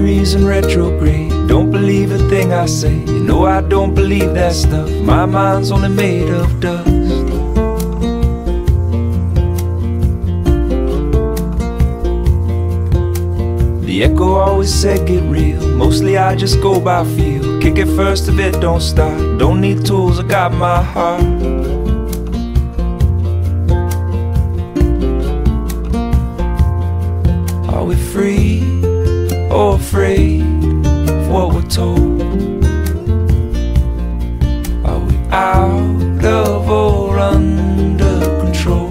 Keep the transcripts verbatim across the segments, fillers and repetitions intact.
Mercury's in retrograde. Don't believe a thing I say. You know I don't believe that stuff. My mind's only made of dust. The echo always said get real. Mostly I just go by feel. Kick it first if it don't start. Don't need tools, I got my heart. Are we free or afraid of what we're told? Are we out of or under control?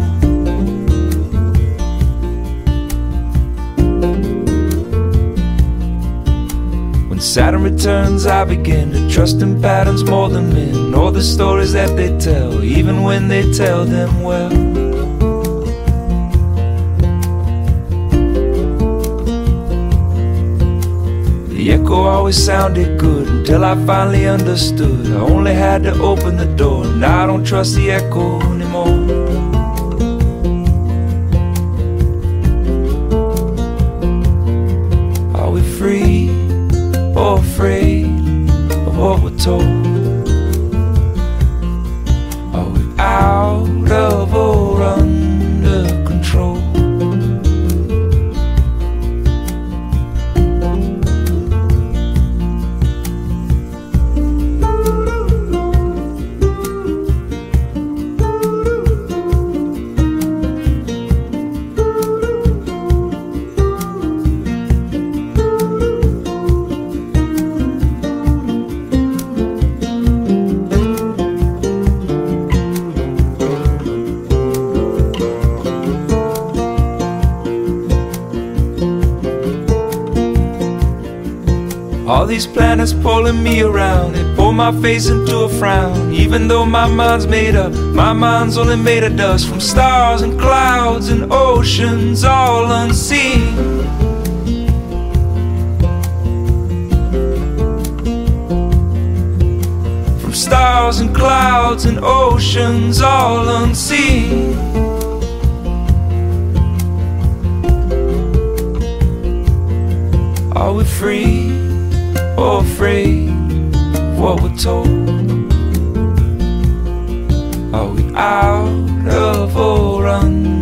When Saturn returns, I begin to trust in patterns more than men. All the stories that they tell, even when they tell them well. The echo always sounded good until I finally understood. I only had to open the door. Now I don't trust the echo anymore. Are we free or afraid of what we're told? Are we out of or under control? All these planets pulling me around, they pull my face into a frown. Even though my mind's made up, my mind's only made of dust. From stars and clouds and oceans all unseen. From stars and clouds and oceans all unseen. Are we free or afraid of what we're told? Are we out of or under